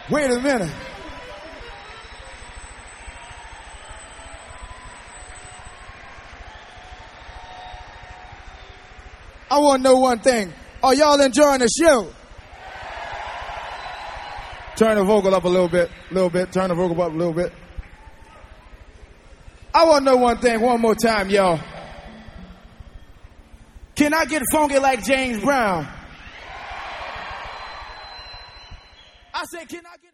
Wait a minute. I want to know one thing. Are y'all enjoying the show? Turn the vocal up a little bit. Turn the vocal up a little bit. I want to know one thing one more time, y'all. Can I get funky like James Brown? I said, can I get...